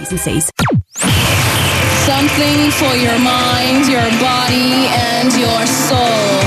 T's and C's. Something for your mind, your body, and your soul.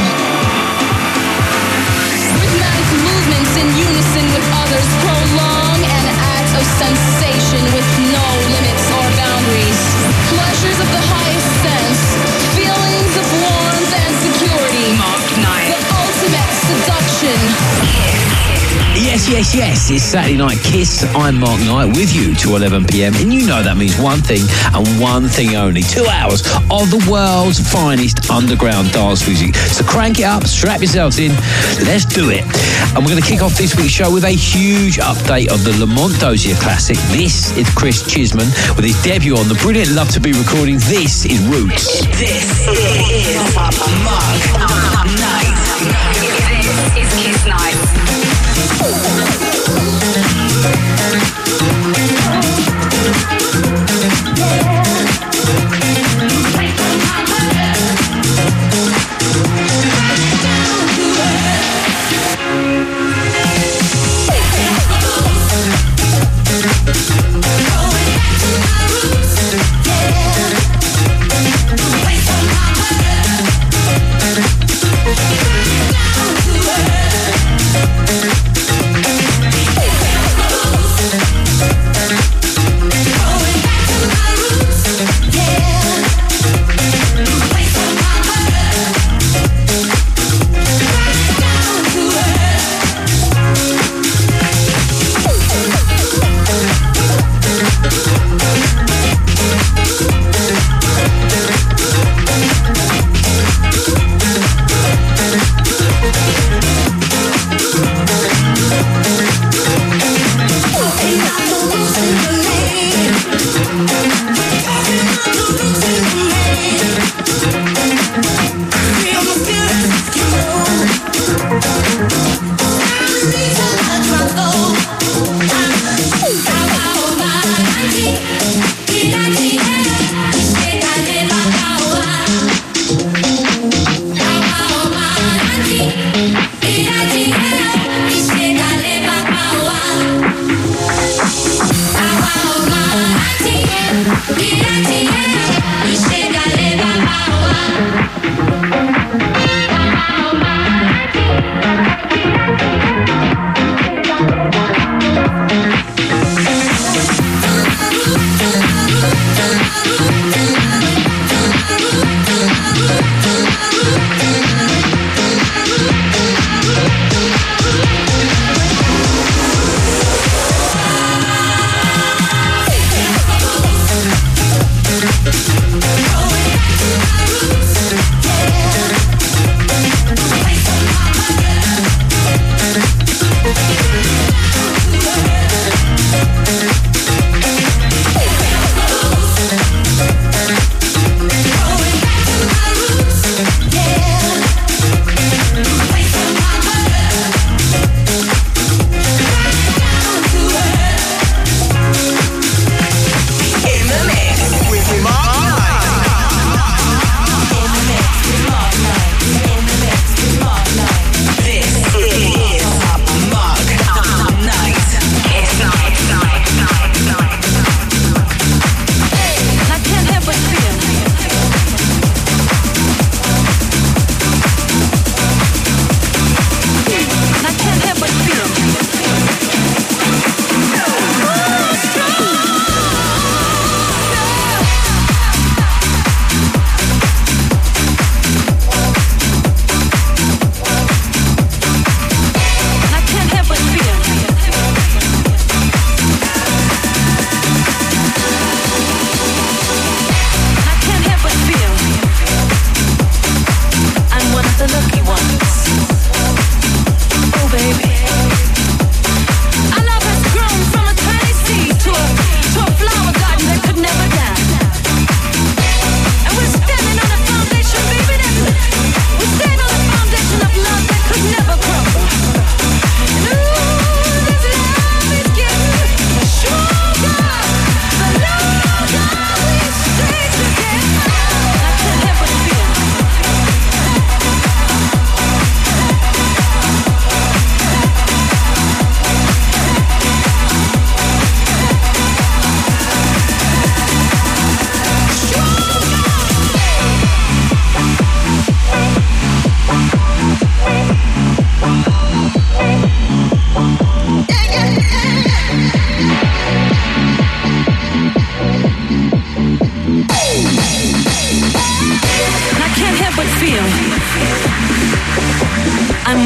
Rhythmic movements in unison with others prolong an act of sensation with no limits or boundaries. Pleasures of the highest sense, feelings of warmth and security. Mark Knight. The ultimate seduction. Yes, it's Saturday Night Kiss. I'm Mark Knight with you to 11 p.m. And you know that means one thing and one thing only. 2 hours of the world's finest underground dance music. So crank it up, strap yourselves in, let's do it. And we're going to kick off this week's show with a huge update of the Lamont Dozier classic. This is Chris Chisman with his debut on the brilliant Love to Be recording. This is Roots. This is Mark Knight. This is Kiss Night.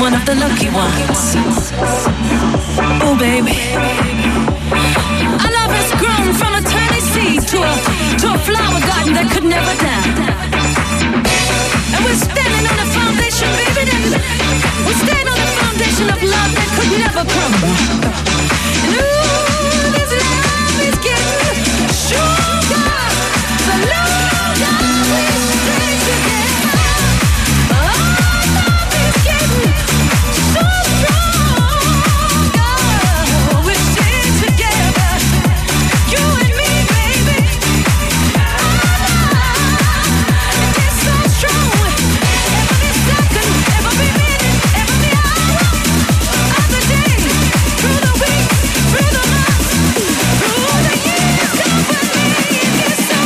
one of the lucky ones. Oh, baby. Our love has grown from a tiny seed to a flower garden that could never die. And we're standing on a foundation, baby, we're standing on a foundation of love that could never crumble. And ooh, this love is getting stronger. The longer we stay together. Oh, love is getting so stronger. We stay together, you and me, baby. It is so strong. Every second, every minute, every hour of the day, through the weeks, through the months, through the years. Come with me, it is so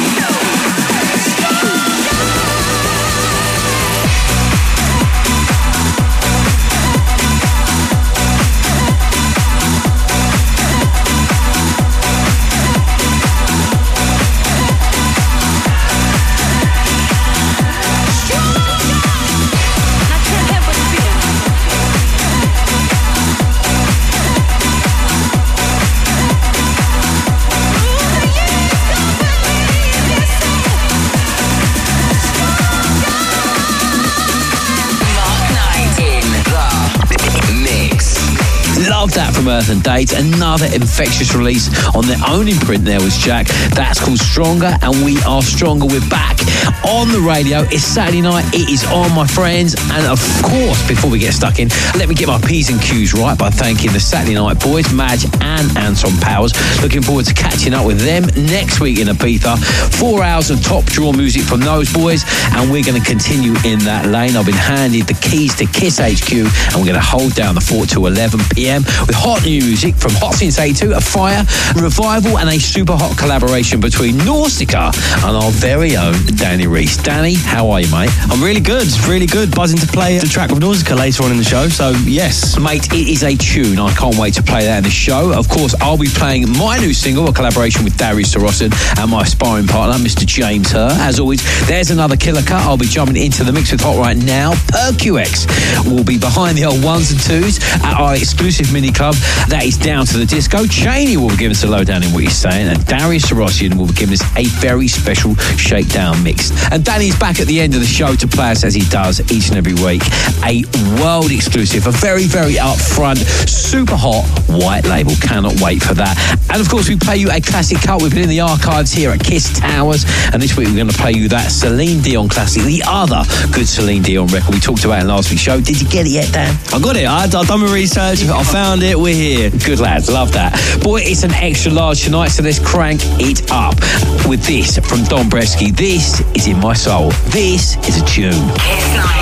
Love that from Earth and Date. Another infectious release on their own imprint there was Jack. That's called Stronger, and we are stronger. We're back on the radio. It's Saturday night. It is on, my friends. And of course, before we get stuck in, let me get my P's and Q's right by thanking the Saturday Night Boys, Madge and Anton Powers. Looking forward to catching up with them next week in Ibiza. 4 hours of top draw music from those boys, and we're going to continue in that lane. I've been handed the keys to Kiss HQ, and we're going to hold down the fort to 11 p.m. with hot new music from Hot Since 82, A Fire, Revival, and a super hot collaboration between Nausicaa and our very own Danny Reese. Danny, how are you, mate? I'm really good, really good. Buzzing to play the track with Nausicaa later on in the show, so yes. Mate, it is a tune. I can't wait to play that in the show. Of course, I'll be playing my new single, a collaboration with Darius Sarossin and my sparring partner, Mr. James Herr. As always, there's another killer cut. I'll be jumping into the mix with Hot right now. PerQX will be behind the old ones and twos at our exclusive mini club. That is Down to the Disco. Cheney will be giving us a lowdown in what he's saying, and Darius Sarossin will be giving us a very special shakedown mix. And Danny's back at the end of the show to play us, as he does each and every week, a world exclusive, a very, very upfront, super hot white label. Cannot wait for that. And of course, we play you a classic cut. We've been in the archives here at Kiss Towers, and this week we're going to play you that Celine Dion classic, the other good Celine Dion record we talked about in last week's show. Did you get it yet, Dan? I got it. I've done my research. I found it. We're here. Good lads, love that. Boy, it's an extra large tonight, so let's crank it up with this from Don Bresky. This is In My Soul. This is a tune. Kiss Night.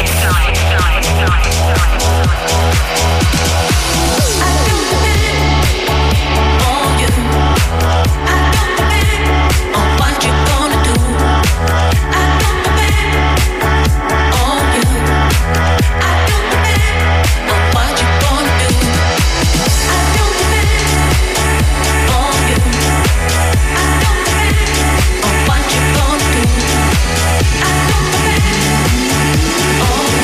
oh,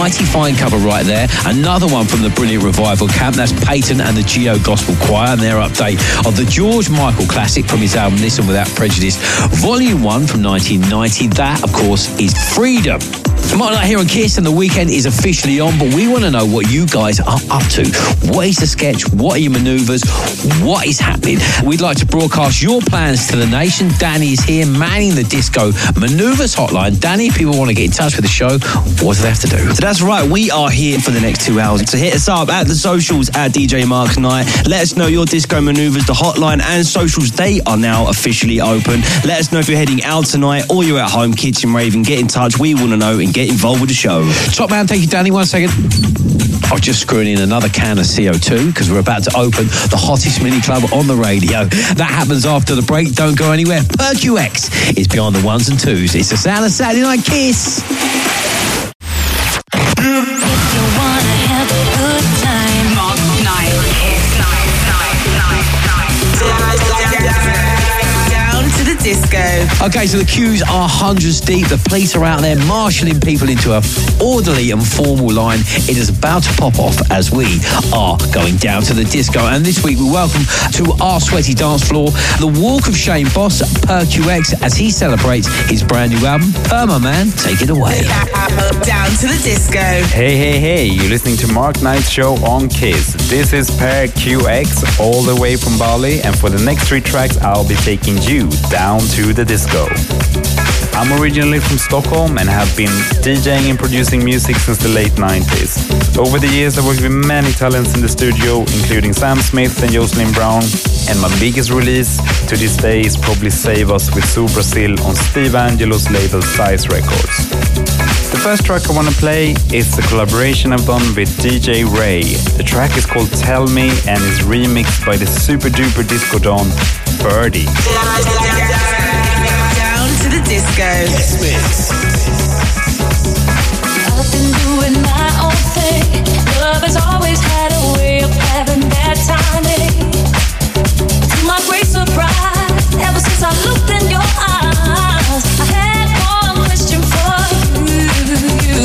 Mighty fine cover right there. Another one from the brilliant Revival camp. That's Peyton and the Geo Gospel Choir and their update of the George Michael classic from his album Listen Without Prejudice, Volume 1 from 1990. That, of course, is Freedom. Mark Knight here on Kiss, and the weekend is officially on, but we want to know what you guys are up to. What is the sketch? What are your manoeuvres? What is happening? We'd like to broadcast your plans to the nation. Danny is here manning the disco manoeuvres hotline. Danny, people want to get in touch with the show. What do they have to do? So that's right, we are here for the next 2 hours. So hit us up at the socials at DJ Mark Knight. Let us know your disco manoeuvres. The hotline and socials, they are now officially open. Let us know if you're heading out tonight or you're at home kitchen raving. Get in touch. We want to know and get involved with the show. Top man, thank you, Danny. 1 second. I was just screwing in another can of CO2 because we're about to open the hottest mini club on the radio. That happens after the break. Don't go anywhere. PerQX is behind the ones and twos. It's the sound of Saturday Night Kiss. If you wanna have a good time, Mark Knight. Kiss Night. Down to the disco. Okay, so the queues are hundreds deep. The police are out there marshalling people into a orderly and formal line. It is about to pop off as we are going down to the disco. And this week we welcome to our sweaty dance floor the Walk of Shame boss, PerQX, as he celebrates his brand new album, Perma Man. Take it away. Down to the disco. Hey, you're listening to Mark Knight's show on Kiss. This is PerQX, all the way from Bali, and for the next 3 tracks I'll be taking you down to the disco. I'm originally from Stockholm and have been DJing and producing music since the late 90s. Over the years I've worked with many talents in the studio, including Sam Smith and Jocelyn Brown, and my biggest release to this day is probably Save Us with Sue Brazil on Steve Angelo's label Size Records. The first track I want to play is a collaboration I've done with DJ Ray. The track is called Tell Me and is remixed by the super duper disco don Birdie. Down to the disco. I've been doing my own thing. Love has always had a way of having bad timing. To my great surprise, ever since I looked in your eyes, I had one question for you.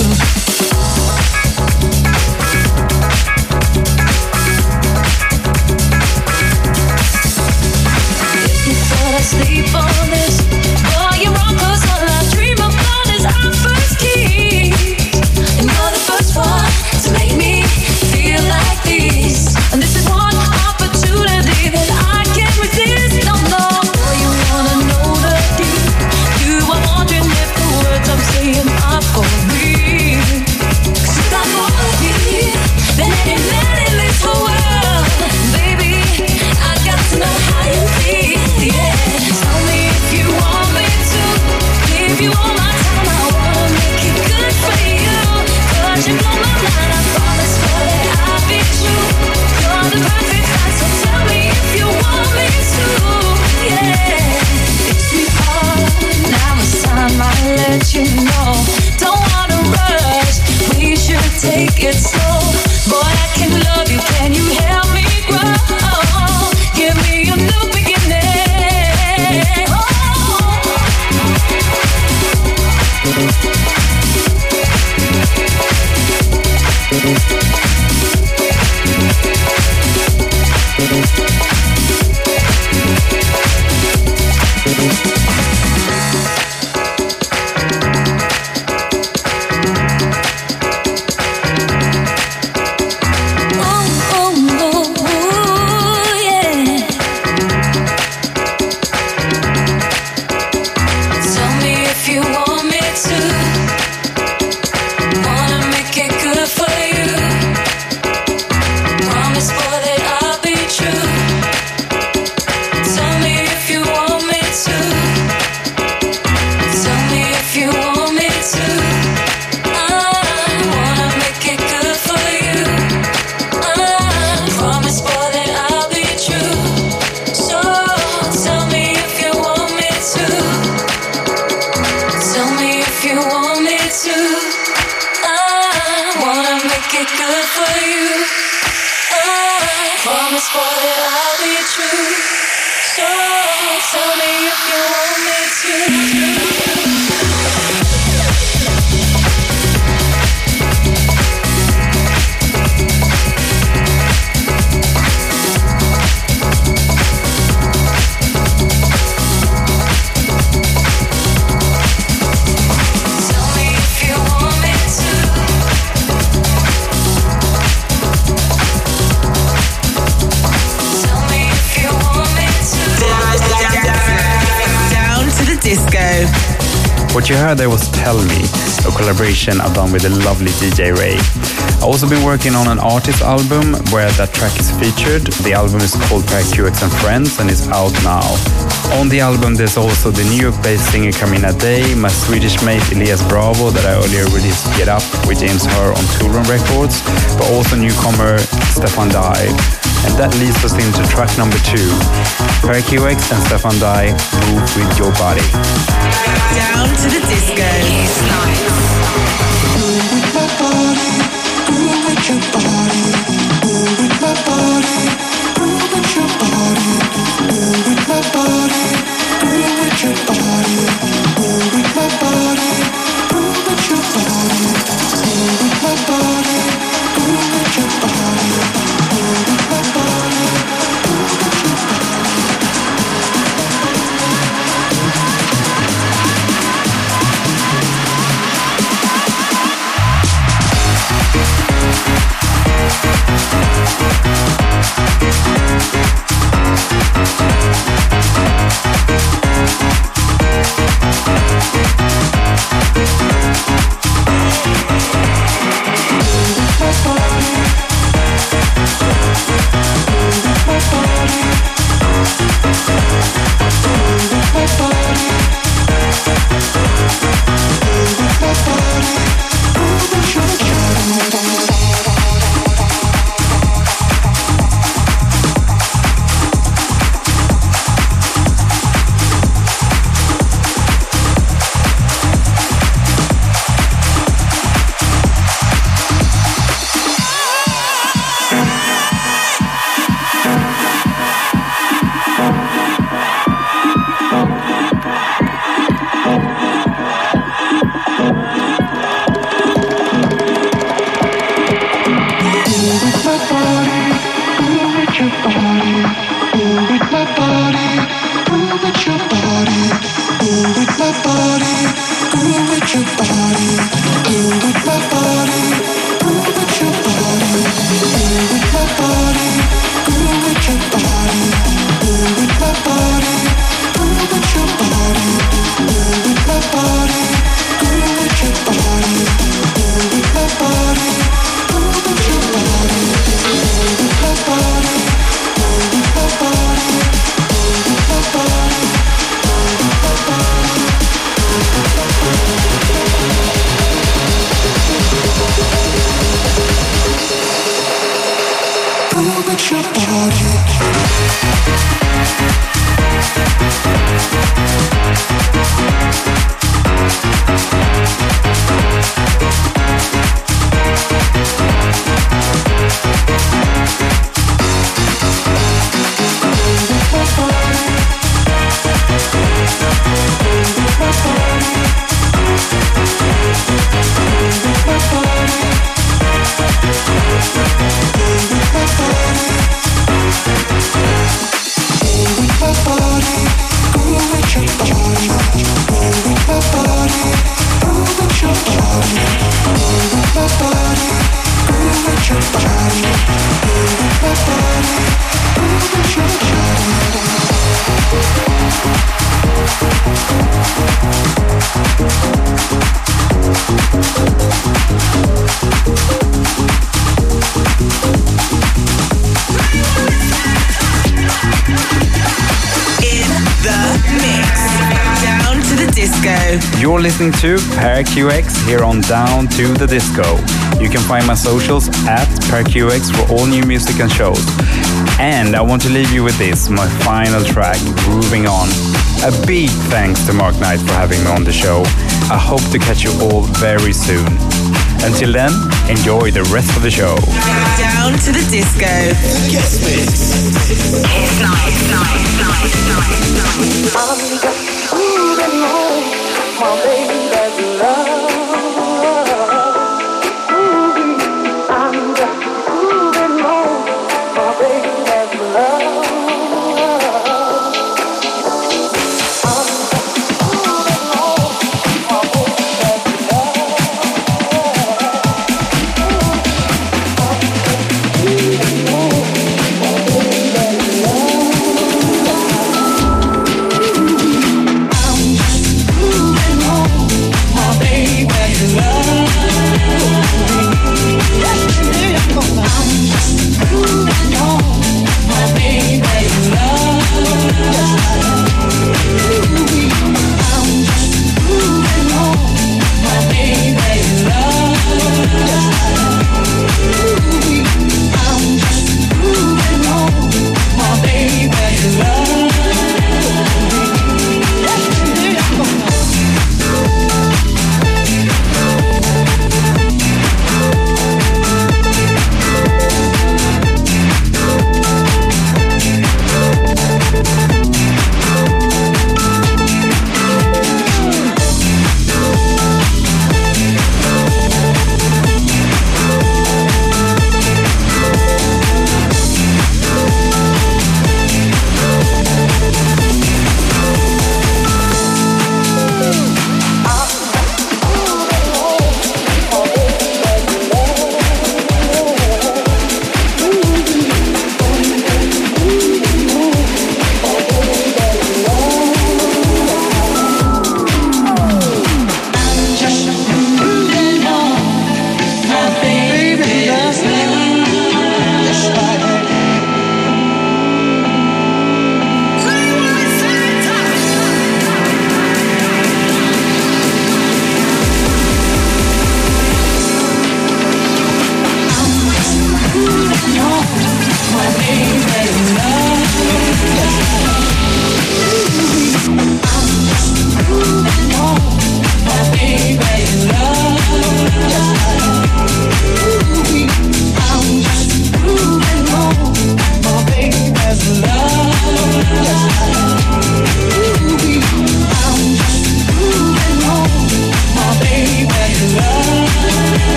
If you thought I'd sleep on this, boy, you're wrong, 'cause all I dream about is our first kiss. And you're the first one to make me feel like this. And this is one opportunity that I can't resist. No, boy, you wanna know the deep. You are wondering if the words I'm saying are for real. 'Cause you got more of me than any man in this whole world. Baby, I got to know how you feel, yeah. Tell me if you want me to give you all my time. I wanna make it good for you. 'Cause you blow my mind, I promise for that I'll be true. You're the perfect type, so tell me if you want me to, yeah. Sweetheart, now it's time I let you know. Don't wanna rush, we should take it slow. Boy, I can love you, can you help me grow? Give me a new beginning. What you heard there was Tell Me, a collaboration I've done with the lovely DJ Ray. I've also been working on an artist album where that track is featured. The album is called Per QX and Friends and is out now. On the album there's also the New York-based singer Carmina Day, my Swedish mate Elias Bravo that I earlier released Get Up with James Hur on Toolroom Records, but also newcomer Stefan Dye. And that leads us into track number 2. Per QX and Stefan Dye, Move With Your Body. Down to the disco. Kiss Nights. Move with my body, move with your body, move with my body, move with your body, move with my body, move with your body, move with my body, move with your body, move with my body, move with your body, move with my body, move with your body. You're listening to Per QX here on Down to the Disco. You can find my socials at Per QX for all new music and shows. And I want to leave you with this, my final track, Moving On. A big thanks to Mark Knight for having me on the show. I hope to catch you all very soon. Until then, enjoy the rest of the show. Down to the disco. Guest mix. Kiss Nights. I'm just moving on, my baby's love. I'm just moving on, my baby's love. Moving on.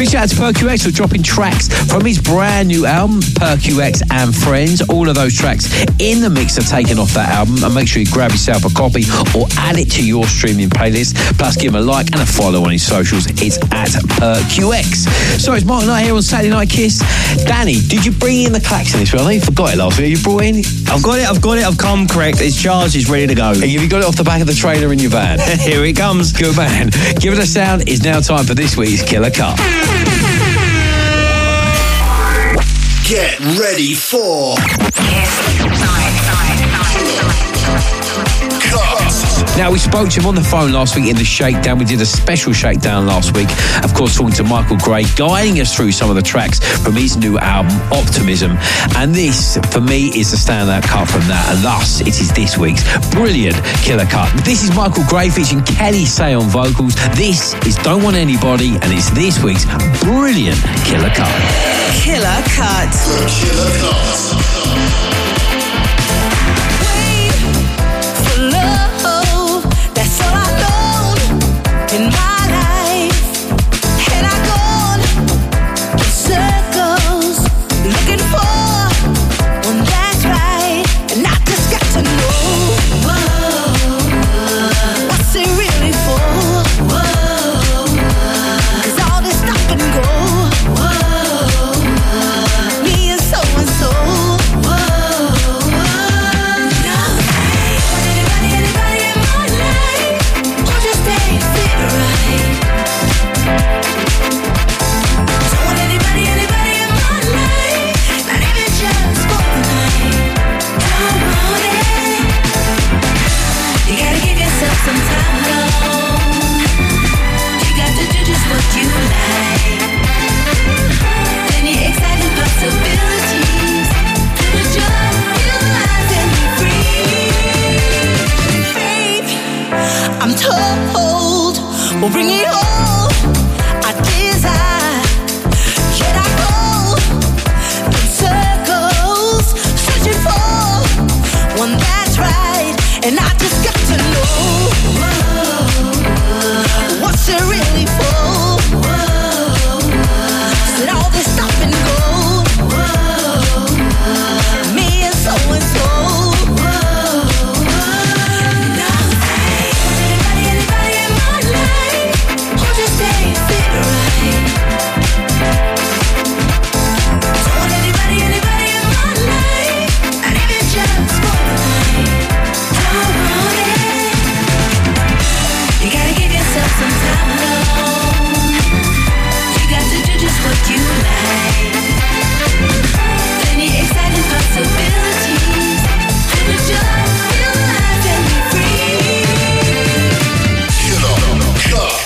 shout out to PerQX for dropping tracks from his brand new album, PerQX and Friends. All of those tracks in the mix are taken off that album, and make sure you grab yourself a copy or add it to your streaming playlist. Plus, give him a like and a follow on his socials. It's at PerQX. So it's Mark Knight here on Saturday Night Kiss. Danny, did you bring in the klaxon this week? I think you forgot it last week. You brought in? I've got it. I've come correct. It's charged. It's ready to go. Have you got it off the back of the trailer in your van? Here it comes. Good man. Give it a sound. It's now time for this week's Killer Cut. Get ready for Now, we spoke to him on the phone last week in the Shakedown. We did a special Shakedown last week. Of course, talking to Michael Gray, guiding us through some of the tracks from his new album, Optimism. And this, for me, is the standout cut from that. And thus, it is this week's brilliant Killer Cut. This is Michael Gray featuring Kelly Say on vocals. This is Don't Want Anybody, and it's this week's brilliant Killer Cut. Killer Cut. Killer Cut. In my life, and I go in circles looking for one that's right, and I just got to know what's it really for? 'Cause all this stop and go, me and so and so. Anybody in my life, or just stay fit right. Don't want anybody in my life, not even just for the night. Don't want it. You gotta give yourself some time alone. You got to do just what you like. Then you're excited possibilities. You just feel alive and free. Babe, I'm told we'll bring it all I desire. Yet I go in circles searching for one that's right, and I just got to know what's it really for? Said all this stop and go, me and so and so. Anybody in my life, or just stay fit right. Don't want anybody in my life, not even just for the night. Don't want it. You gotta give yourself some time alone. You got to do just what you like. Then you're excited possibilities. You just feel alive and free. Killer Cut.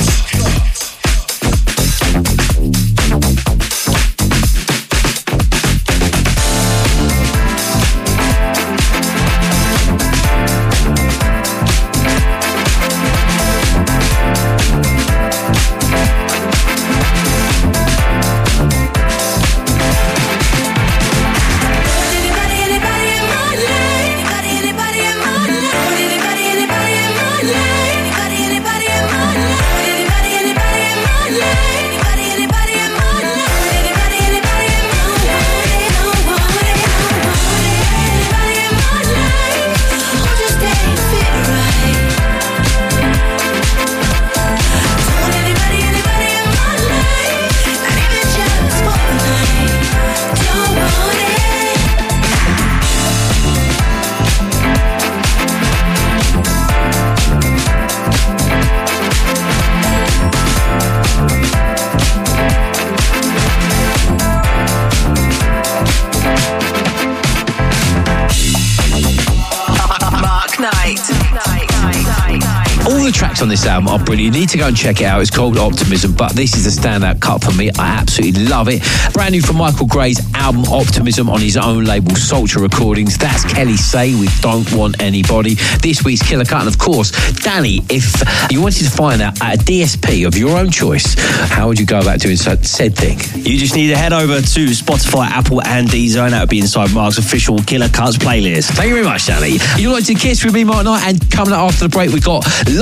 All the tracks on this album are brilliant. You need to go and check it out. It's called Optimism, but this is a standout cut for me. I absolutely love it. Brand new from Michael Gray's album Optimism on his own label Sultra Recordings. That's Kelly Say with Don't Want Anybody. This week's Killer Cut. And of course, Danny, if you wanted to find out at a DSP of your own choice, how would you go about doing said thing? You just need to head over to Spotify, Apple and Deezer, and that would be inside Mark's official Killer Cuts playlist. Thank you very much, Danny. You're like to Kiss with me, Mark Knight, and coming up after the break, we've got last week's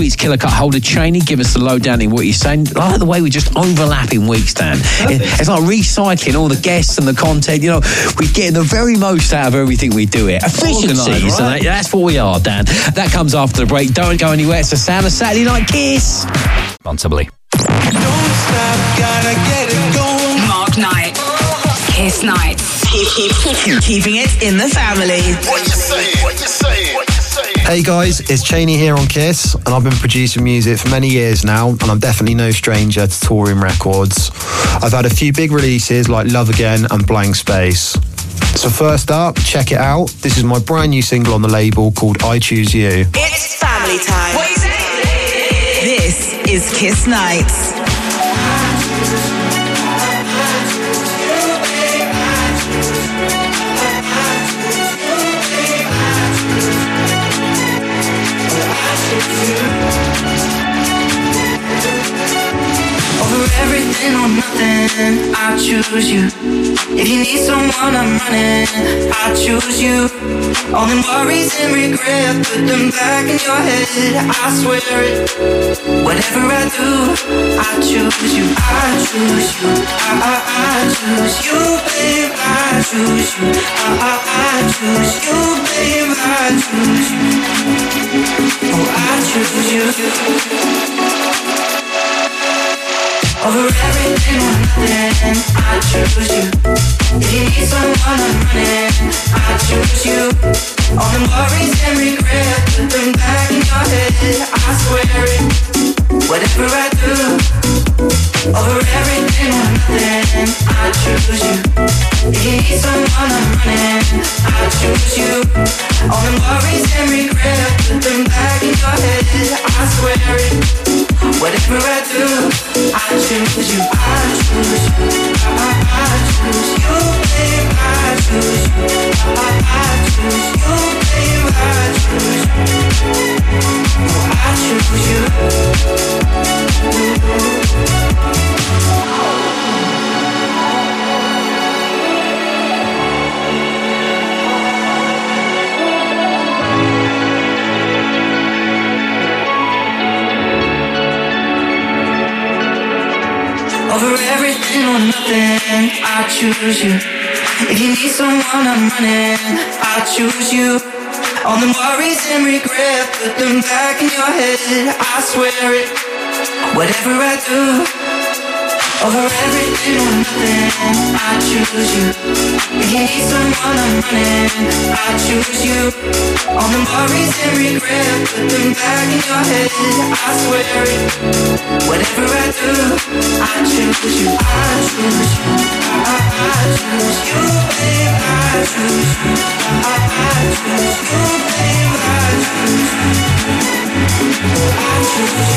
beats, Killer Cut Holder, Cheney. Give us the lowdown in what you're saying. I like the way we just overlap in weeks, Dan. It's like recycling all the guests and the content. You know, we're getting the very most out of everything we do here. Efficiency, right? That's what we are, Dan. That comes after the break. Don't go anywhere. It's the sound of Saturday Night Kiss. Responsibly. Don't stop, gotta get it going. Mark Knight. Kiss Nights. Keeping it in the family. What you saying? What you saying? What you saying? Hey guys, it's Cheney here on Kiss, and I've been producing music for many years now, and I'm definitely no stranger to touring records. I've had a few big releases like Love Again and Blank Space. So first up, check it out. This is my brand new single on the label called I Choose You. It's family time. What you saying? This is Kiss Nights. Over everything or nothing, I choose you. If you need someone, I'm running, I choose you. All them worries and regret, put them back in your head, I swear it. Whatever I do, I choose you. I choose you. I choose you, babe. I choose you. I choose you, babe. I choose you. Oh, I choose you. Over everything or nothing, I choose you. If you need someone, I'm running, I choose you. All the worries and regret, put them back in your head, I swear it. Whatever I do, over everything or nothing, I choose you. If you need someone, I'm running, I choose you. All the worries and regret, put them back in your head, I swear it. Whatever I do, I choose you. I choose you. I choose you, babe. I choose you. I choose you, babe. I choose you. Oh, I choose Over everything or nothing, I choose you. If you need someone, I'm running, I choose you. All the worries and regret, put them back in your head, I swear it. Whatever I do, over everything or nothing, I choose you. If you need someone, I'm running, I choose you. All the worries and regret, put them back in your head, I swear it. Whatever I do, I choose you. I choose you. I choose you, babe. I choose you. I choose you, babe. I choose you. I choose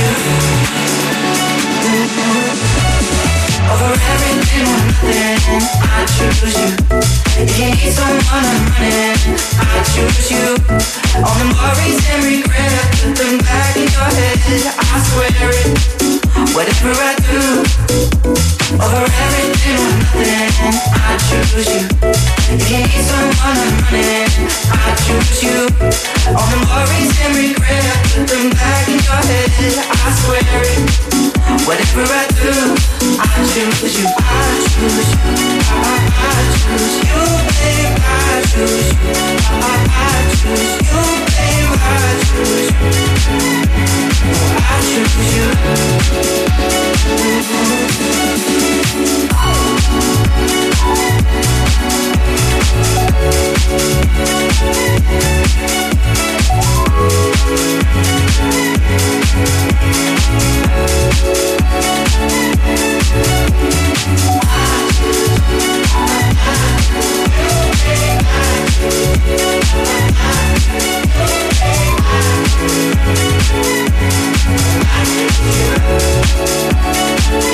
you. Over everything or nothing, I choose you. If you need someone, I'm running, I choose you. All the worries and regret, put them back in your head, I swear it. Whatever I do, over everything or nothing, I choose you. If you need someone, I'm running, I choose you. All the worries and regret, put them back in your head, I swear it. Whatever I do, I choose you. I choose you. I choose you, babe. I choose you. I choose you, babe. I choose you. I choose you. I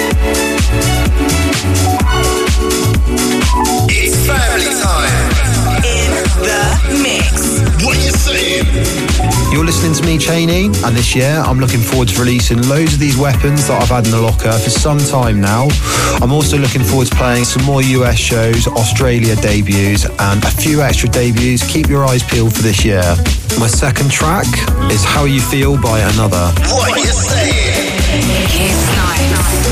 Cheney, and this year I'm looking forward to releasing loads of these weapons that I've had in the locker for some time now. I'm also looking forward to playing some more US shows, Australia debuts, and a few extra debuts. Keep your eyes peeled for this year. My second track is How You Feel by Another. What you saying? Kiss Night.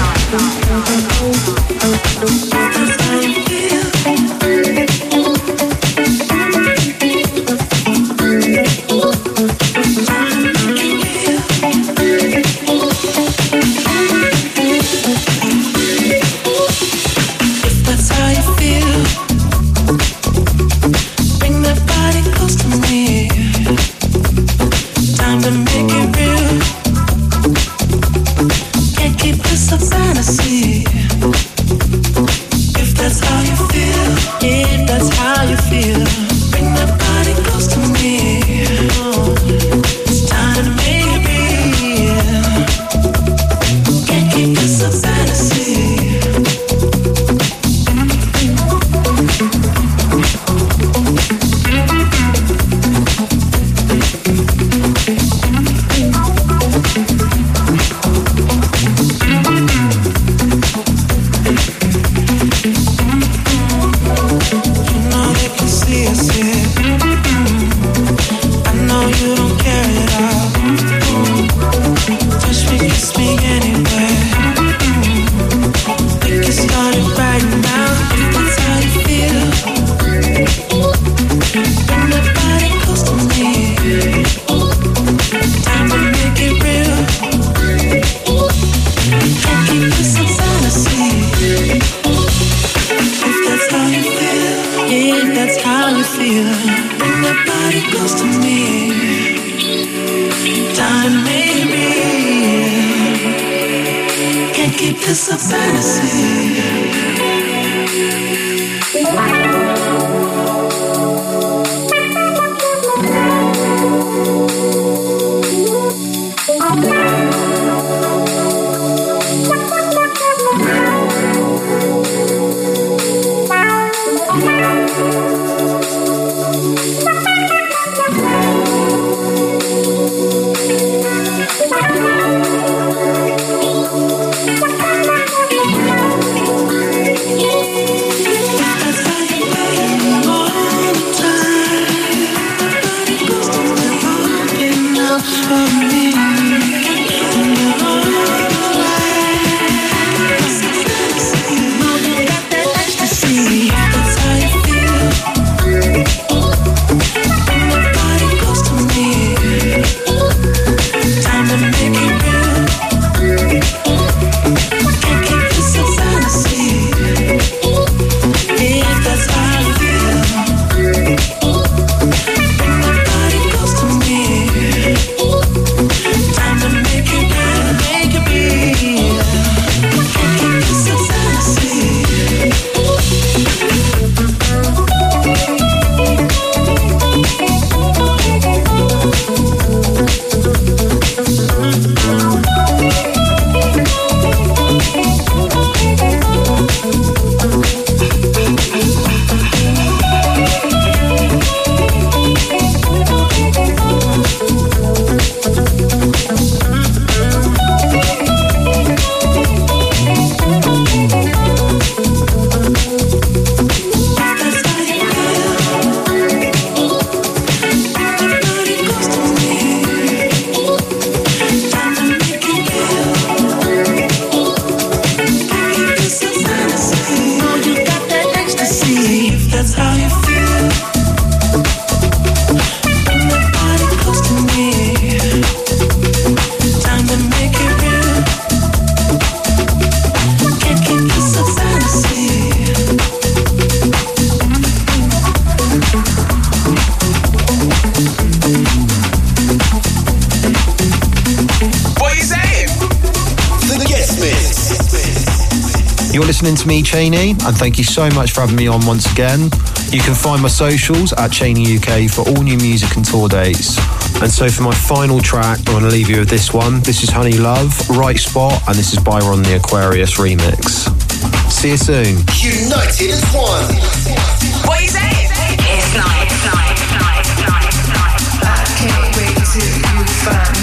You're listening to me, Cheney, and thank you so much for having me on once again. You can find my socials at Cheney UK for all new music and tour dates. And so for my final track, I want to leave you with this one. This is Honey Love, Right Spot, and this is Byron the Aquarius remix. See you soon. United as one. What you saying? It's night. I can't wait till you find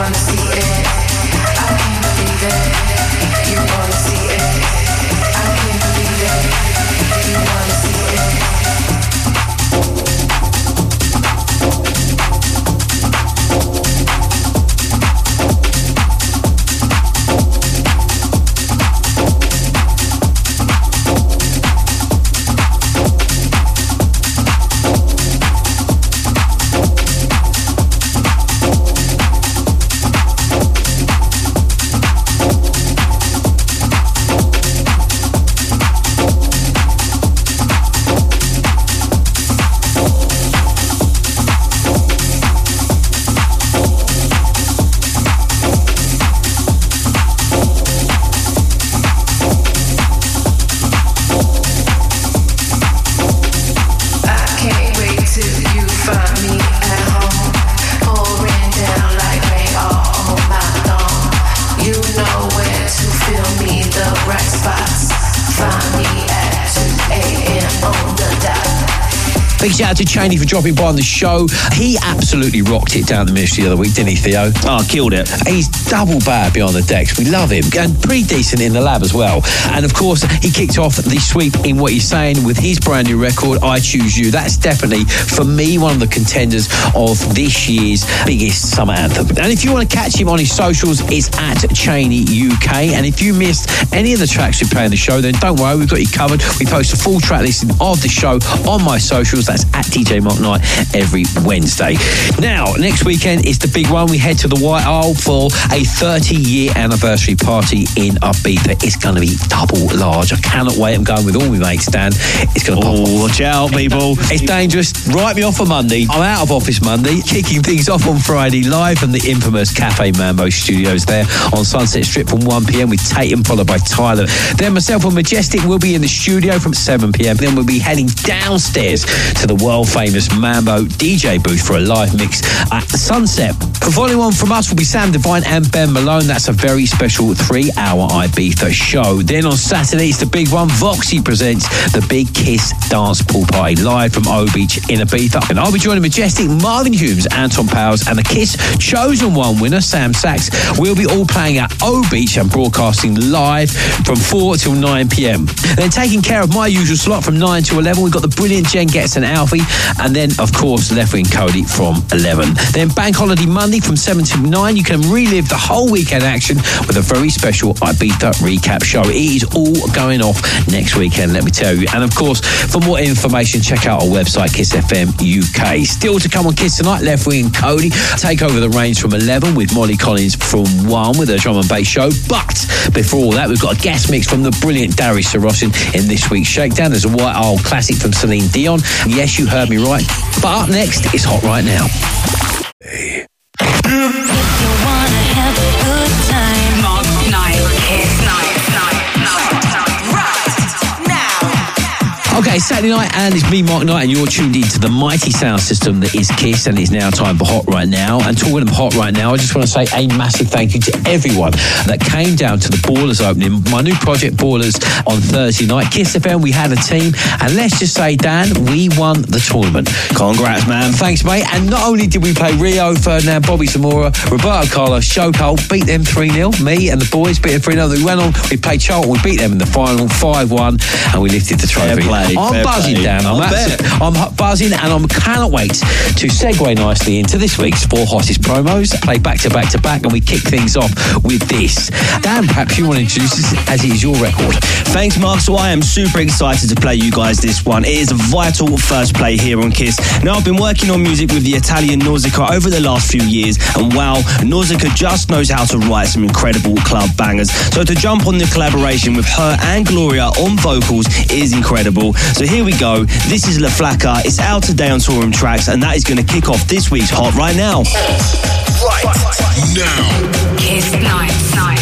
wanna see it. I can't believe it. You wanna see it. I can't believe it. You wanna see it. Big shout out to Cheney for dropping by on the show. He absolutely rocked it down the Ministry the other week, didn't he, Theo? Oh, killed it. He's double bad behind the decks. We love him. And pretty decent in the lab as well. And of course, he kicked off the sweep in What You're Saying with his brand new record, I Choose You. That's definitely, for me, one of the contenders of this year's biggest summer anthem. And if you want to catch him on his socials, it's at Cheney UK. And if you missed any of the tracks we play on the show, then don't worry, we've got you covered. We post a full track listing of the show on my socials. That's at DJ Mark Knight every Wednesday. Now, next weekend is the big one. We head to the White Isle for a 30-year anniversary party in Ibiza. It's going to be double large. I cannot wait. I'm going with all my mates, Dan. It's going to pop off. Watch out, people. It's dangerous. Write me off for Monday. I'm out of office Monday. Kicking things off on Friday, live from the infamous Cafe Mambo studios there on Sunset Strip from 1 p.m. with Tatum, followed by Tyler. Then myself and Majestic will be in the studio from 7 p.m. Then we'll be heading downstairs to the world-famous Mambo DJ booth for a live mix at the Sunset. Following on from us will be Sam Divine and Ben Malone. That's a very special 3-hour Ibiza show. Then on Saturday, it's the big one. Voxy presents the Big Kiss Dance Pool Party live from O Beach in Ibiza. And I'll be joining Majestic, Marvin Humes, Anton Powers, and the Kiss Chosen One winner, Sam Sachs. We'll be all playing at O Beach and broadcasting live from 4 till 9 p.m. Then taking care of my usual slot from 9 to 11, we've got the brilliant Jen Getz and Alfie. And then, of course, Left Wing Cody from 11. Then Bank Holiday Monday from 7 to 9. You can relive the whole weekend action with a very special Ibiza recap show. It is all going off next weekend, let me tell you. And, of course, for more information, check out our website, Kiss FM UK. Still to come on Kiss tonight, Left Wing Cody take over the reins from 11 with Molly Collins from 1 with a drum and bass show. But before all that, we've got a guest mix from the brilliant Darius Sarossin in this week's Shakedown. There's a White Isle classic from Celine Dion. Yes, you heard me right. But up next, it's Hot Right Now. Hey. If you wanna have a good time, Mark Knight, Kiss Night. Okay, Saturday night, and it's me, Mark Knight, and you're tuned into the mighty sound system that is Kiss, and it's now time for Hot Right Now. And talking of Hot Right Now, I just want to say a massive thank you to everyone that came down to the Ballers opening, my new project Ballers, on Thursday night. Kiss FM, we had a team, and let's just say, Dan, we won the tournament. Congrats, man. Thanks, mate. And not only did we play Rio, Ferdinand, Bobby Zamora, Roberto Carlos, Joe Cole, beat them 3-0. Me and the boys beat them 3-0. We went on, we played Charlton, we beat them in the final 5-1, and we lifted the trophy. I'm buzzing, Dan. I'm buzzing, and I cannot wait to segue nicely into this week's 4 hottest promos. Play back to back to back, and we kick things off with this. Dan, perhaps you want to introduce this as it is your record. Thanks, Mark. So I am super excited to play you guys this one. It is a vital first play here on Kiss. Now, I've been working on music with the Italian Nausicaa over the last few years, and wow, Nausicaa just knows how to write some incredible club bangers. So to jump on the collaboration with her and Gloria on vocals is incredible. So here we go. This is La Flaca. It's out today on Touring Tracks, and that is going to kick off this week's Hot Right Now. Right now. Kiss Night.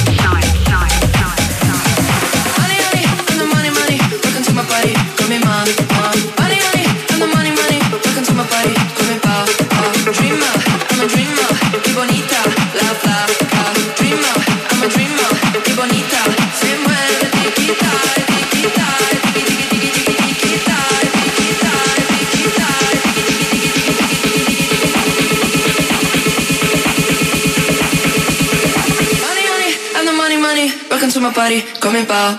Money, I'm the money, welcome to my party, call me mom. Money, I'm the money, welcome to my party, call me pa. Dreamer, I'm a dreamer, que bonita, la flaca. Dreamer, I'm a dreamer, que bonita, se mueve, tiquita, tiquita, tiquita, tiquita, tiquita, tiquita. Welcome to my party, come pa.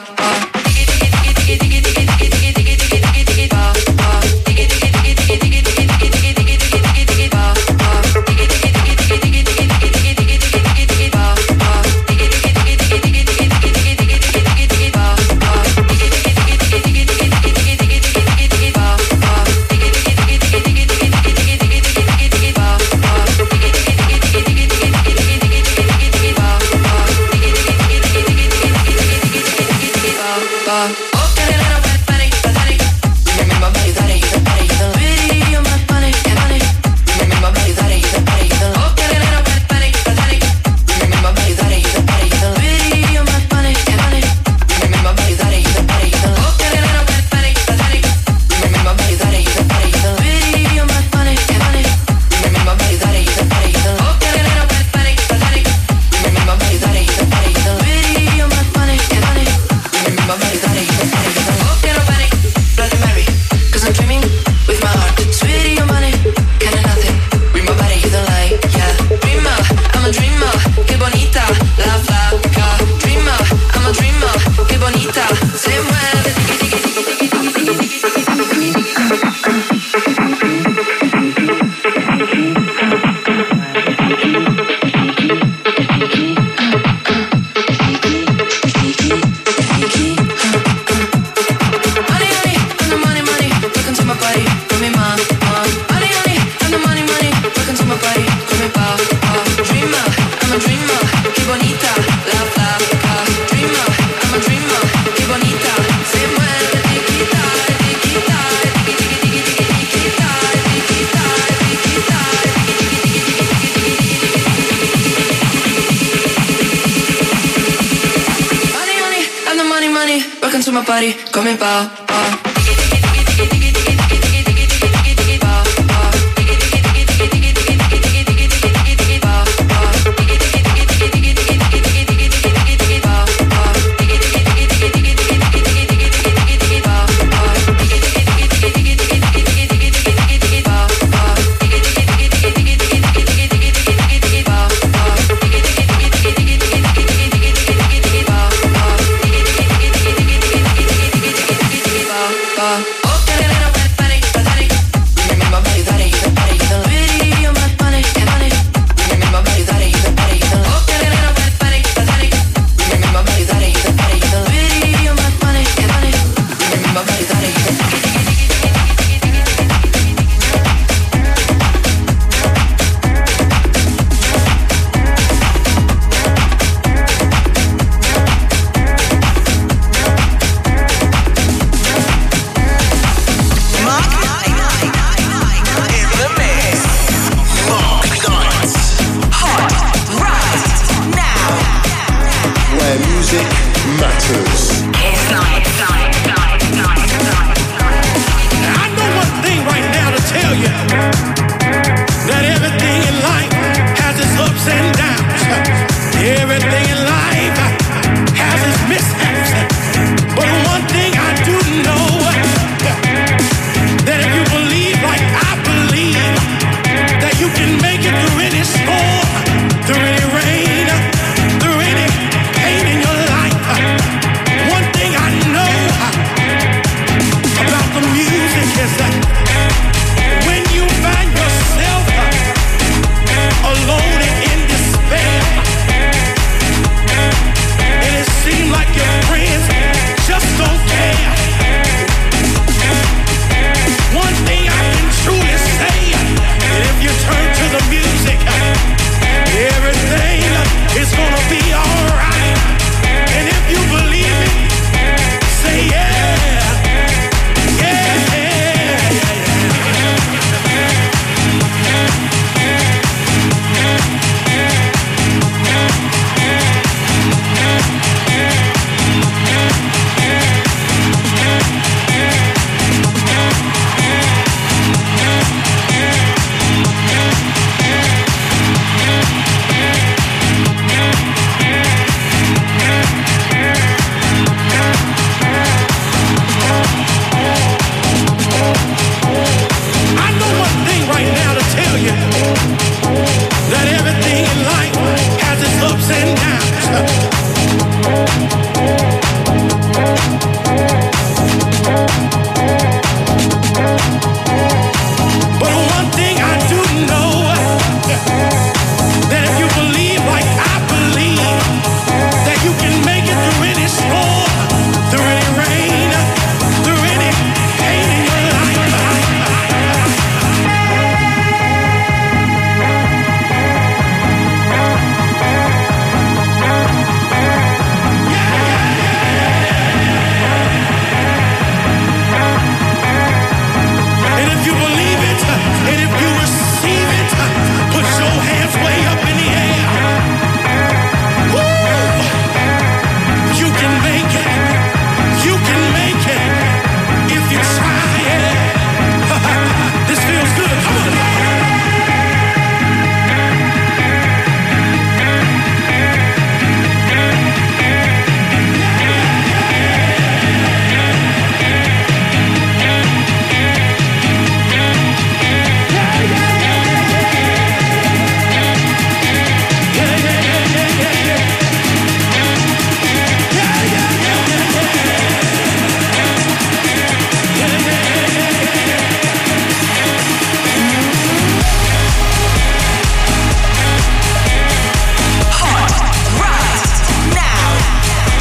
Welcome to my party, come pa.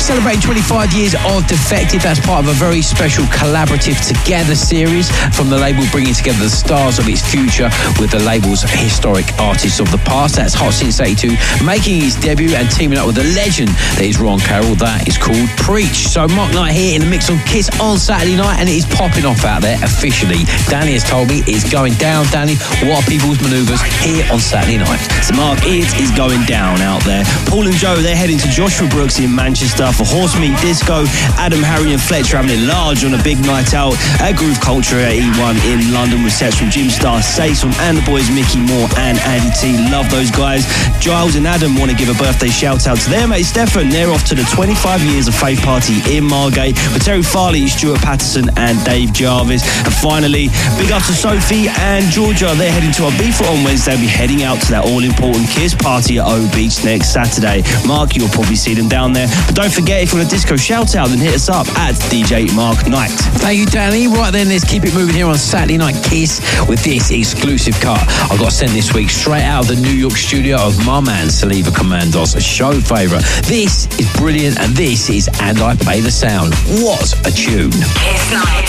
celebrating 25 years of Defected. That's part of a very special collaborative Together series from the label, bringing together the stars of its future with the label's historic artists of the past. That's Hot Since 82 making his debut and teaming up with the legend that is Ron Carroll. That is called Preach. So Mark Knight here in the mix on Kiss on Saturday night, and it is popping off out there officially. Danny has told me it's going down. Danny, what are people's manoeuvres here on Saturday night? So Mark, it is going down out there. Paul and Joe, they're heading to Joshua Brooks in Manchester for Horse Meat Disco. Adam, Harry and Fletcher having it large on a big night out at Groove Culture at E1 in London with sets from Jim Starr, Sason and the boys Mickey Moore and Andy T. Love those guys. Giles and Adam want to give a birthday shout out to their mate Stefan. They're off to the 25 years of Faith Party in Margate with Terry Farley, Stuart Patterson and Dave Jarvis. And finally, big up to Sophie and Georgia. They're heading to Ibiza on Wednesday. They'll be heading out to that all-important Kiss party at O Beach next Saturday. Mark, you'll probably see them down there. But don't forget, if you want a disco shout out, then hit us up at DJ Mark Knight. Thank you, Danny. Right then, let's keep it moving here on Saturday Night Kiss with this exclusive cut I've got to send this week straight out of the New York studio of my man Saliva Commandos, a show favourite. This is brilliant, and this is And I Play the Sound. What a tune. Kiss Night.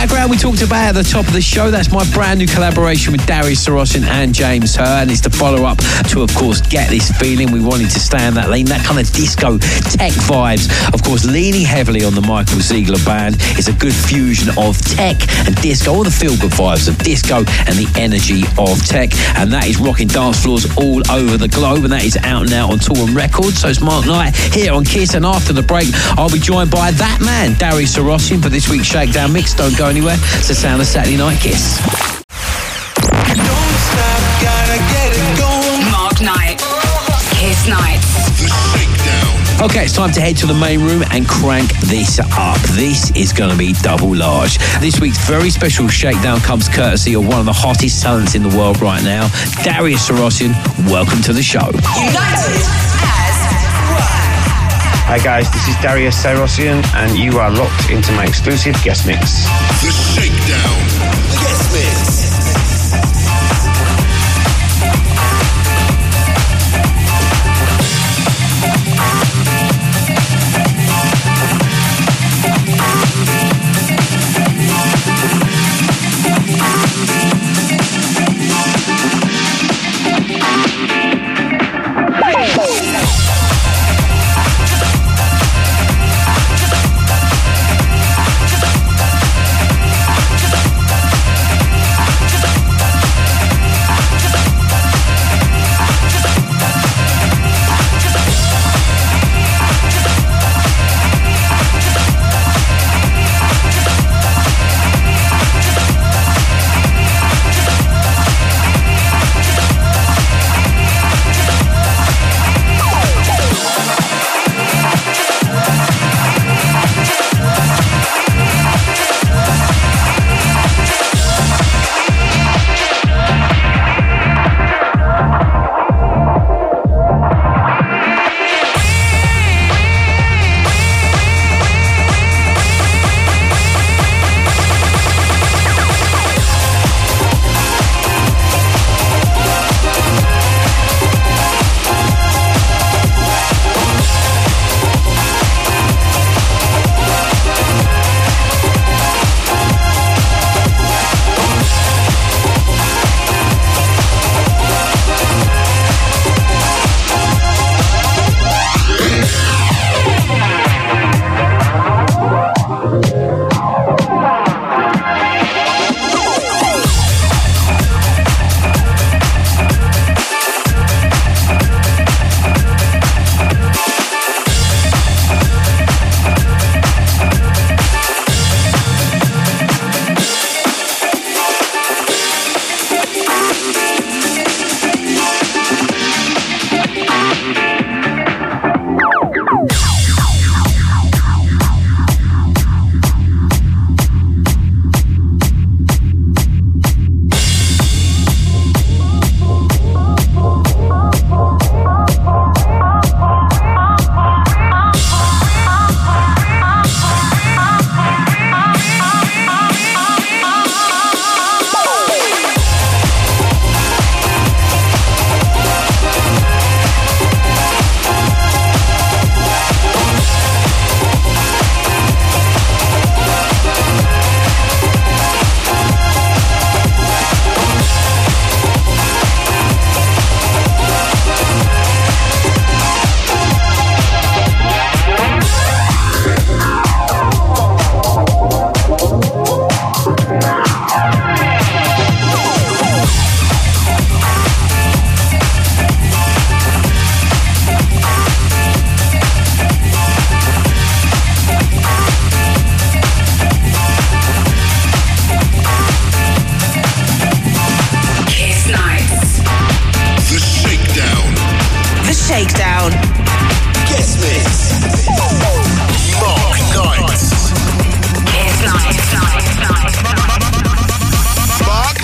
background we talked about at the top of the show, that's my brand new collaboration with Darius Syrossian and James Hurr, and it's the follow-up to, of course, Get This Feeling. We wanted to stay in that lane, that kind of disco tech vibes. Of course, leaning heavily on the Michael Ziegler band. It's a good fusion of tech and disco, all the feel-good vibes of disco and the energy of tech, and that is rocking dance floors all over the globe, and that is out now on Toolroom Records. So it's Mark Knight here on Kiss, and after the break I'll be joined by that man, Darius Syrossian, for this week's Shakedown mix. Don't go anywhere. It's the sound of Saturday Night Kiss. Don't stop, gotta get it going. Mark Knight. Kiss Nights. The Shakedown. Okay, it's time to head to the main room and crank this up. This is going to be double large. This week's very special Shakedown comes courtesy of one of the hottest talents in the world right now, Darius Syrossian. Welcome to the show. United as one. Hi guys, this is Darius Syrossian, and you are locked into my exclusive guest mix. The Shakedown. The guest mix. Shakedown. Guest mix. Mark Knight. Kiss Night. Mark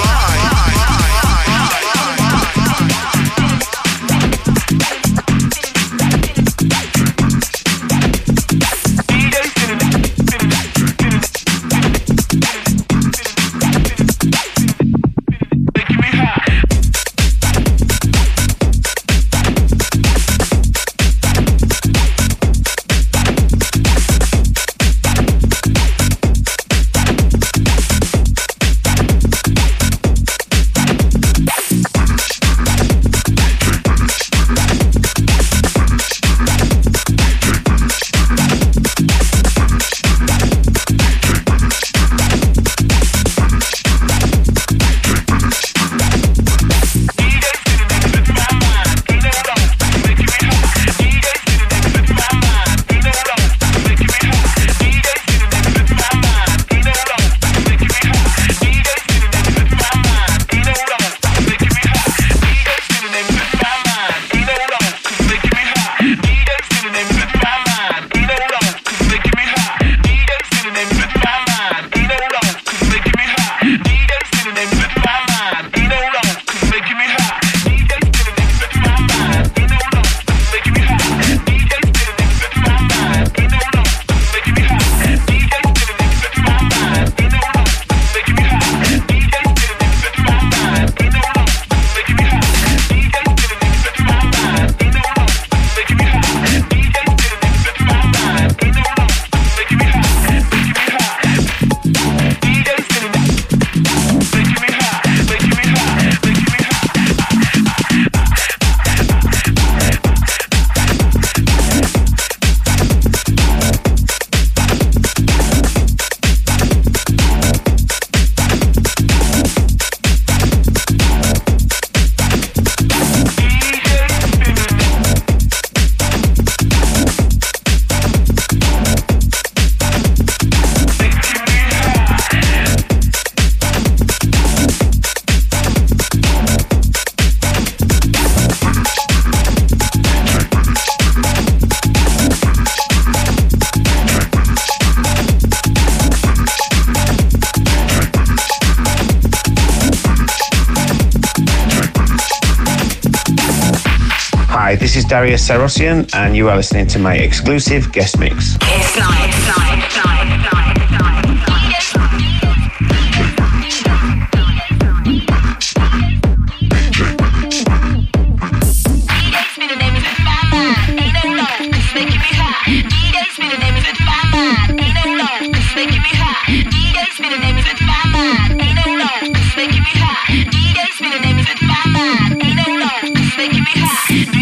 Hi, this is Darius Sarosian, and you are listening to my exclusive guest mix. Kiss Night.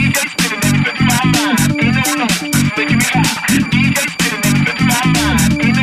DJ spinning them with my mind.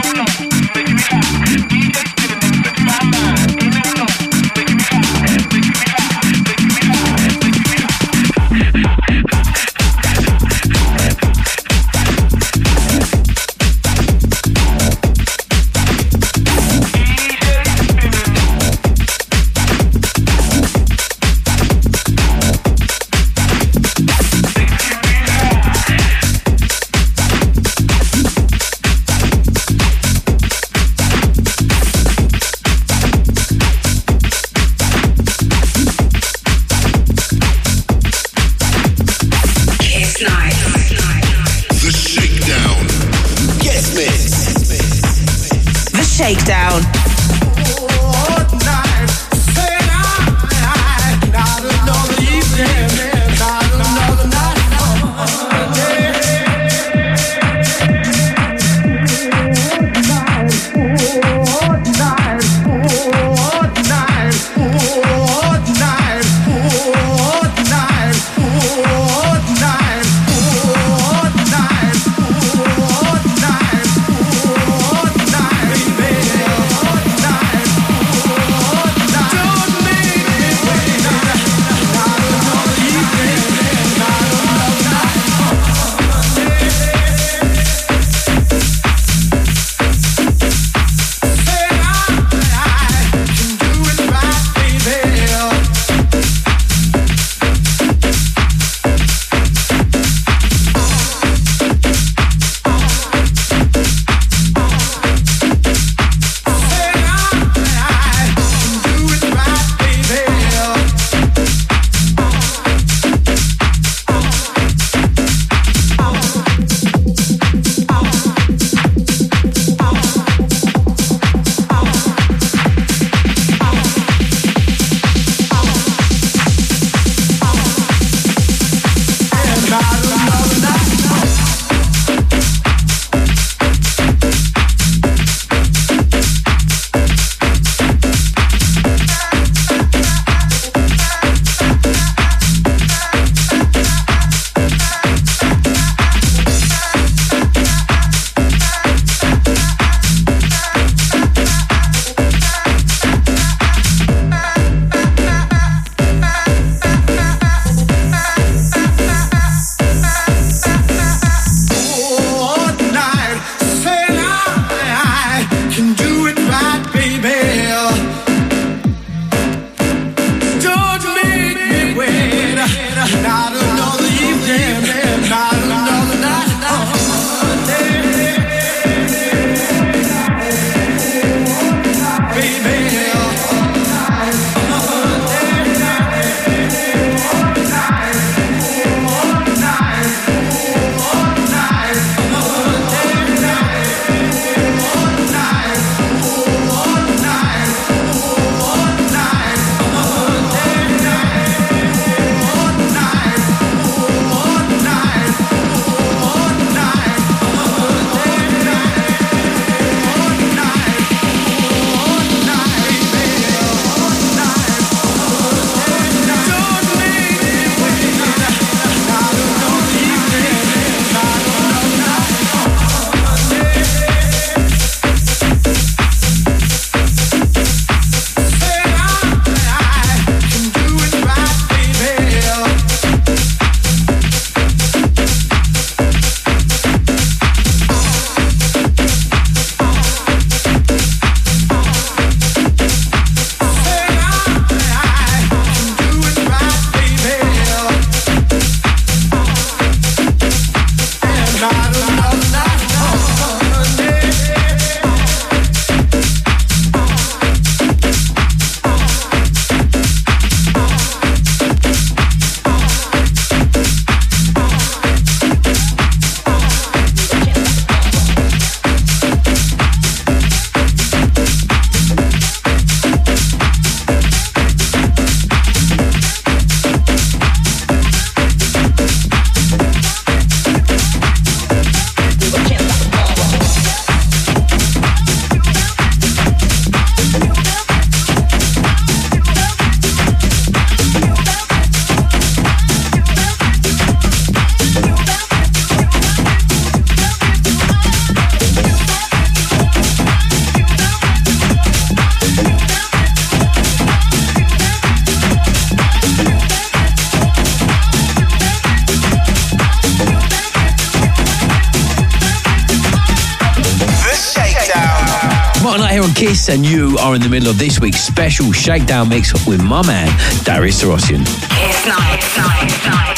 Kiss, and you are in the middle of this week's special shakedown mix with my man, Darius Syrossian. Kiss Night.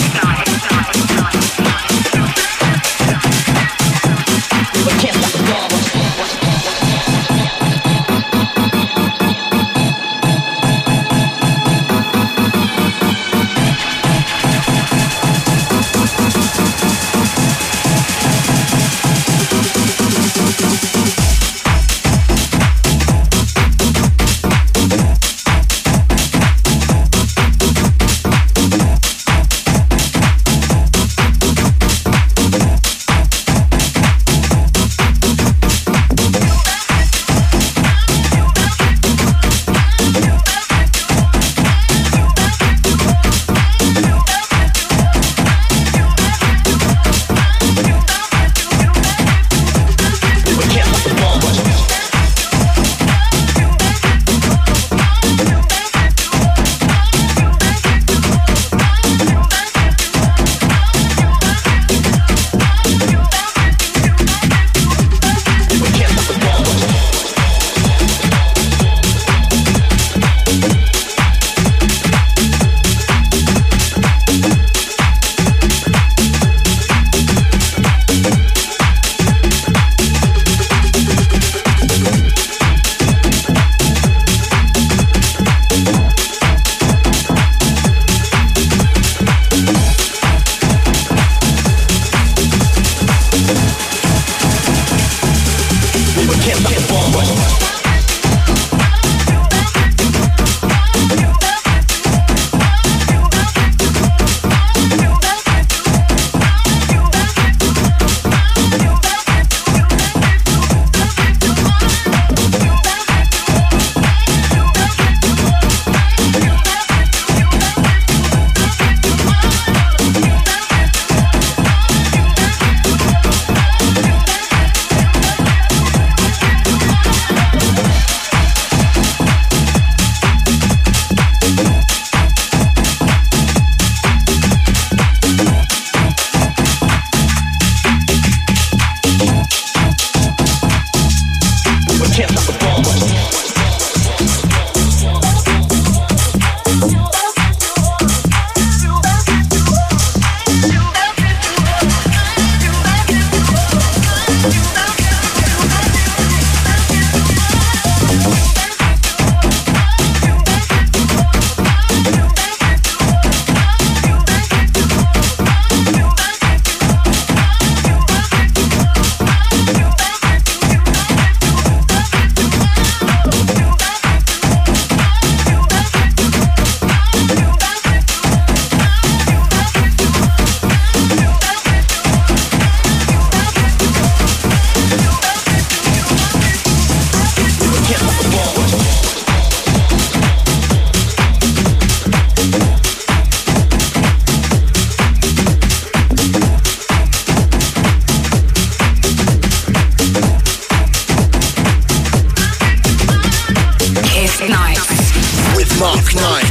Mark Knight.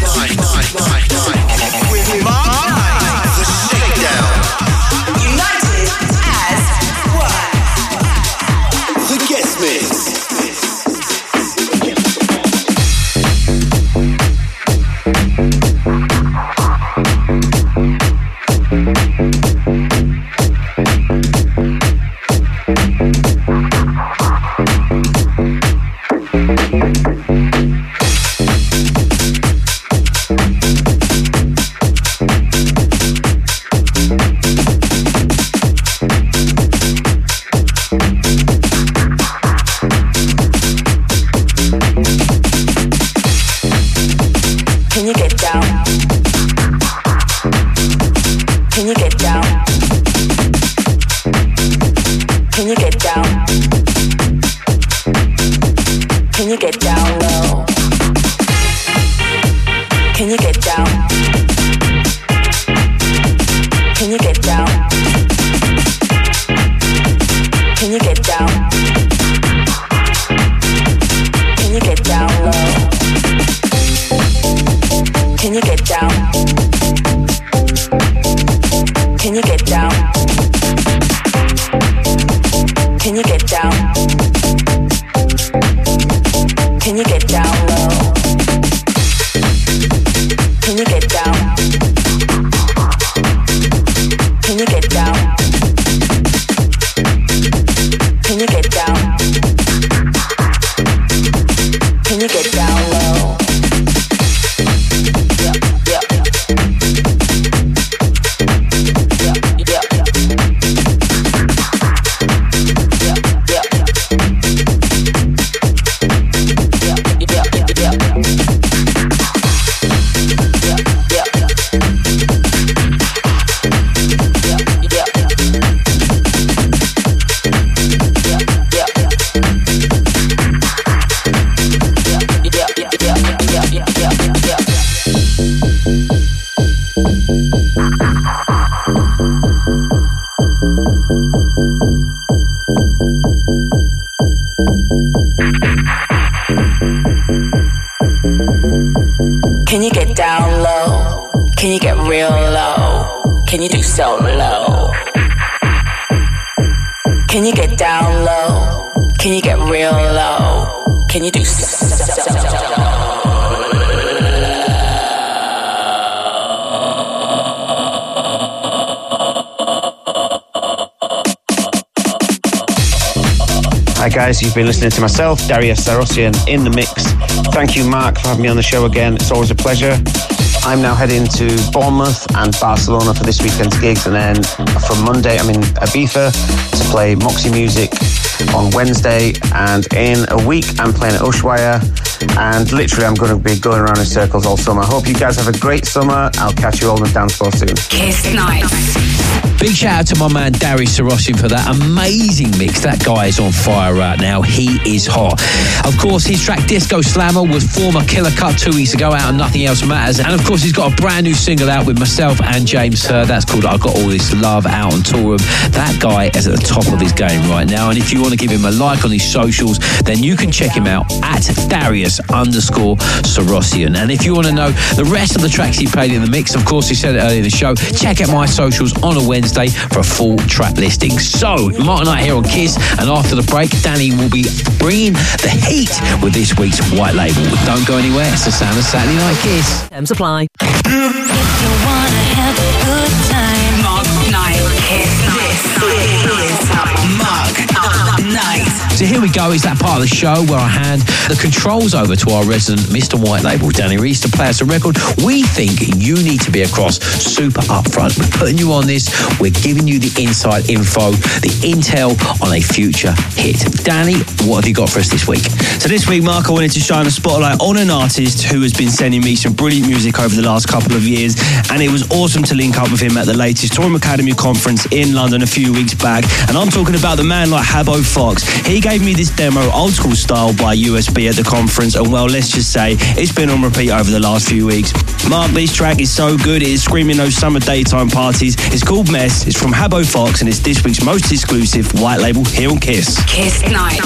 With Mark Knight. The Shakedown. United as one. The Guest Mix. Can you get real low? Can you do so low? Can you get down low? Can you get real low? Can you do so low? Hi guys, you've been listening to myself, Darius Sarossian, in the mix. Thank you, Mark, for having me on the show again. It's always a pleasure. I'm now heading to Bournemouth and Barcelona for this weekend's gigs, and then from Monday I'm in Ibiza to play Moxie Music on Wednesday, and in a week I'm playing at Ushuaia, and literally I'm going to be going around in circles all summer. I hope you guys have a great summer. I'll catch you all on the dance floor soon. Kiss Night. Big shout out to my man Darius Sarossian for that amazing mix. That guy is on fire right now. He is hot. Of course, his track Disco Slammer was former Killer Cut 2 weeks ago out on Nothing Else Matters. And of course, he's got a brand new single out with myself and James Hurd. That's called I Got All This Love, out on tour. That guy is at the top of his game right now. And if you want to give him a like on his socials, then you can check him out at Darius_Sarossian. And if you want to know the rest of the tracks he played in the mix, of course, he said it earlier in the show, check out my socials on a Wednesday for a full track listing. So, Mark Knight here on Kiss, and after the break, Danny will be bringing the heat with this week's White Label. Don't go anywhere, it's the sound of Saturday Night Kiss. Terms apply. If you wanna have a good time, Mark Knight, Kiss. This is Mark Knight. So here we go, it's that part of the show where I hand the controls over to our resident Mr. White Label, Danny Reese, to play us a record we think you need to be across super upfront. We're putting you on this, we're giving you the inside info, the intel on a future hit. Danny, what have you got for us this week? So this week, Mark, I wanted to shine a spotlight on an artist who has been sending me some brilliant music over the last couple of years, and it was awesome to link up with him at the latest Torum Academy conference in London a few weeks back. And I'm talking about the man like Habbo Fox. He gave me this demo, Old School Style, by USB at the conference, and well, let's just say it's been on repeat over the last few weeks. Mark, this track is so good, it is screaming those summer daytime parties. It's called Mess, it's from Habbo Fox, and it's this week's most exclusive White Label here on Kiss. Kiss Night.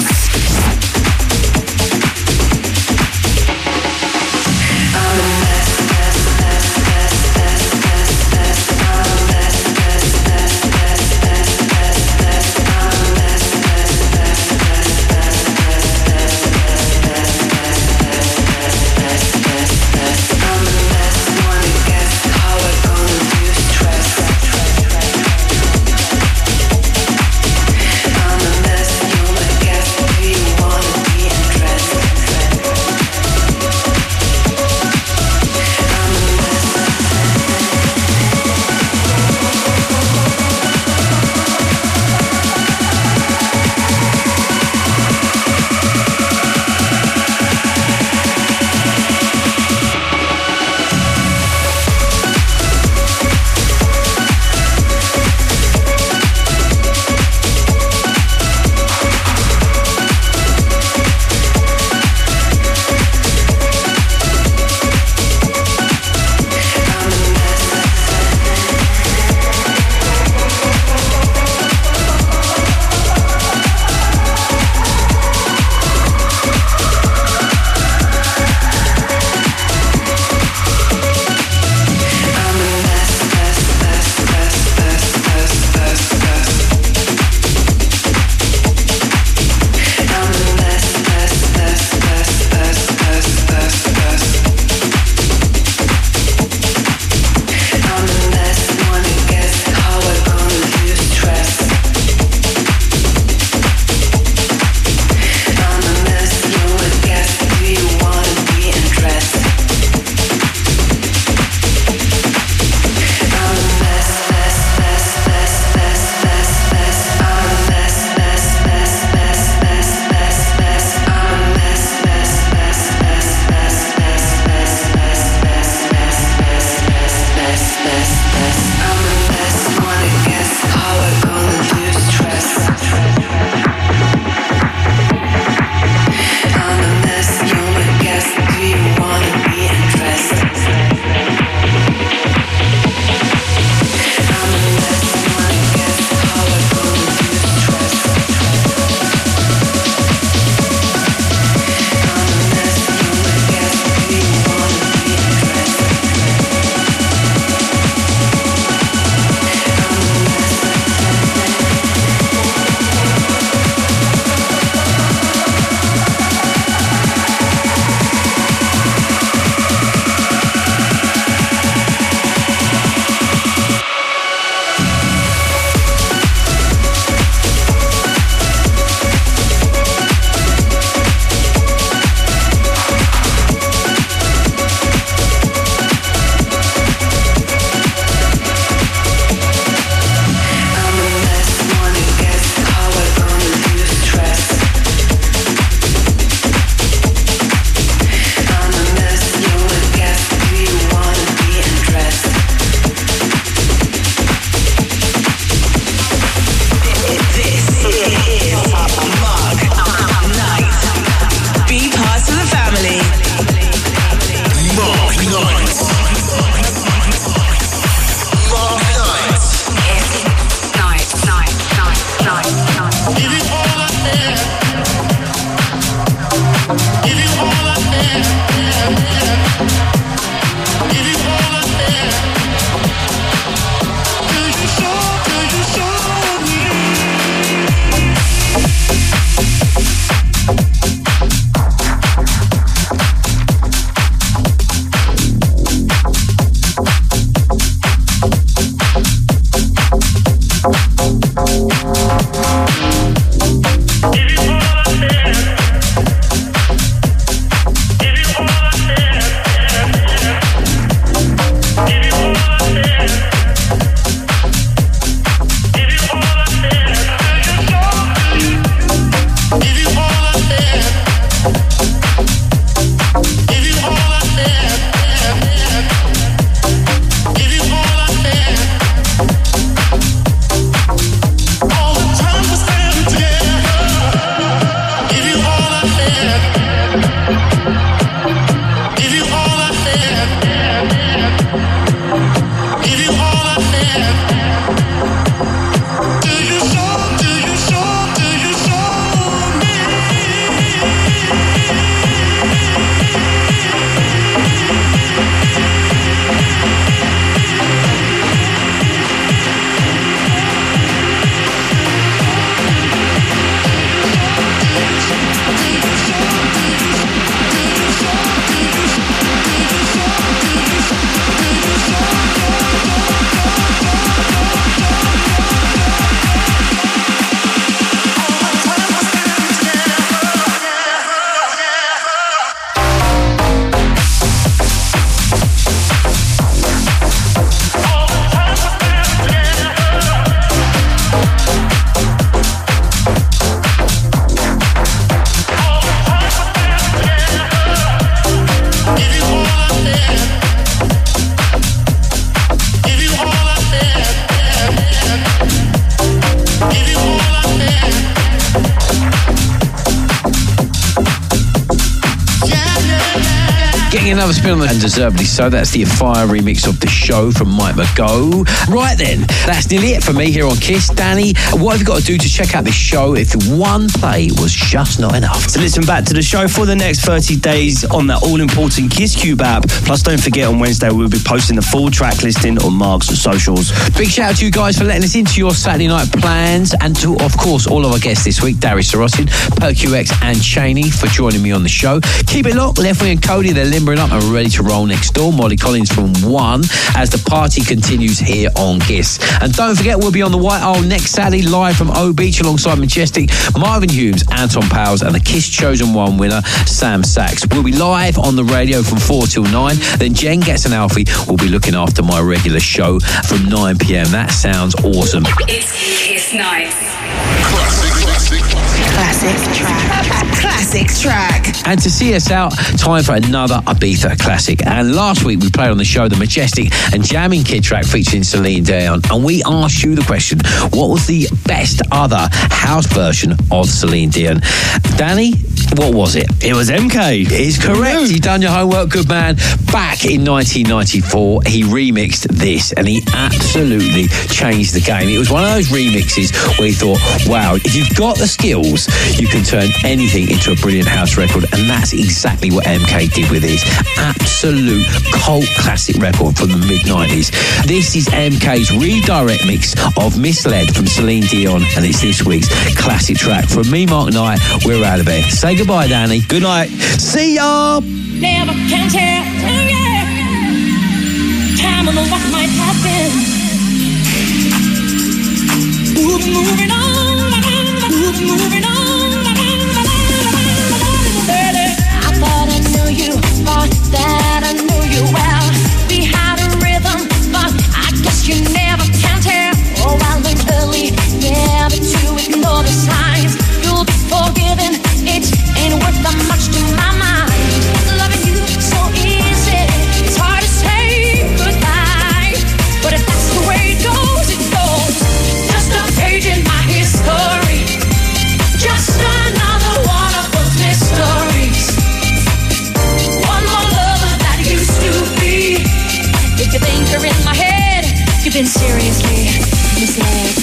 I'm a mess, you're my guest, do you wanna another spin on the, and deservedly so. That's the Fire remix of The Show from Mike McGo. Right then, that's nearly it for me here on Kiss. Danny, what have you got to do to check out this show if one play was just not enough? So listen back to the show for the next 30 days on that all-important Kiss Cube app. Plus, don't forget on Wednesday we'll be posting the full track listing on Mark's socials. Big shout out to you guys for letting us into your Saturday night plans, and to, of course, all of our guests this week, Darius Sarossian, Per QX and Cheney, for joining me on the show. Keep it locked. Left Wing and Cody, they're limbering up and ready to roll next door. Molly Collins from 1 as the party continues here on Kiss. And don't forget, we'll be on the White Isle next Saturday live from O Beach alongside Majestic, Marvin Humes, Anton Powers and the Kiss Chosen One winner, Sam Sachs. We'll be live on the radio from 4 till 9. Then Jen Gets and Alfie will be looking after my regular show from 9 p.m. That sounds awesome. It's Kiss Night. Classic track. And to see us out, time for another Ibiza classic. And last week we played on the show the Majestic and Jamming Kid track featuring Celine Dion. And we asked you the question, what was the best other house version of Celine Dion? Danny, what was it? It was MK. It's correct. You've done your homework, good man. Back in 1994, he remixed this and he absolutely changed the game. It was one of those remixes where he thought, wow, if you've got the skills, you can turn anything into a brilliant house record. And that's exactly what MK did with his absolute cult classic record from the mid-90s. This is MK's redirect mix of Misled from Celine Dion, and it's this week's classic track. From me, Mark Knight, we're out of here. Say goodbye, Danny. Good night. See ya. Never can tell, oh yeah. Time on what might happen. Moving on, moving on. I thought I knew you, thought that I knew you well. We had a rhythm, but I guess you never can tell. Oh, I learned early, never to ignore the signs. You'll be forgiven, it ain't worth that much to my mind. Loving you so easy, it's hard to say goodbye. But if that's the way it goes, it goes. Just a page in my history, just another one of those mysteries. One more lover that used to be. If you think you're in my head, you've been seriously misled.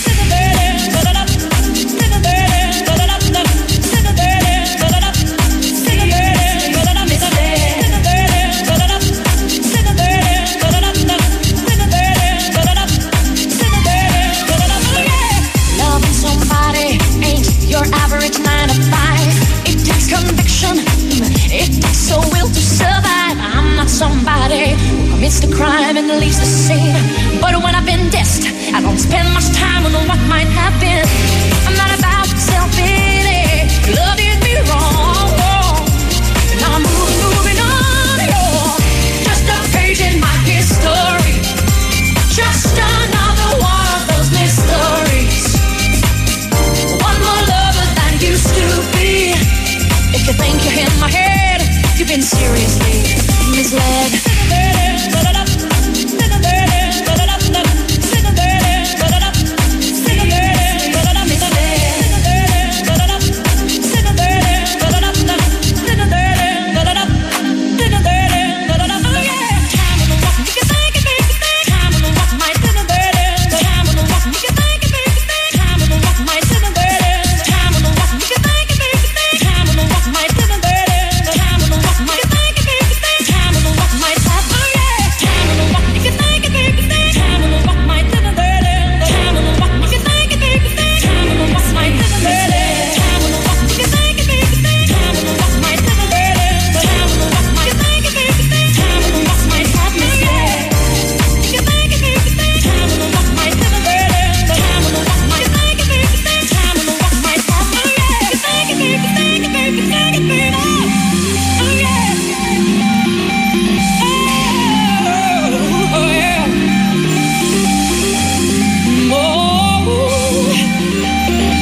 Somebody who commits the crime and leaves the scene. But when I've been dissed, I don't spend much time on what might have been. I'm not about self-pity. Love did me wrong. Now I'm moving on. You're just a page in my history. Just another one of those mysteries. One more lover than used to be. If you think you're in my head, you've been seriously misled.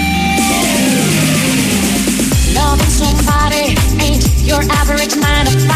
Your average 9 to 5.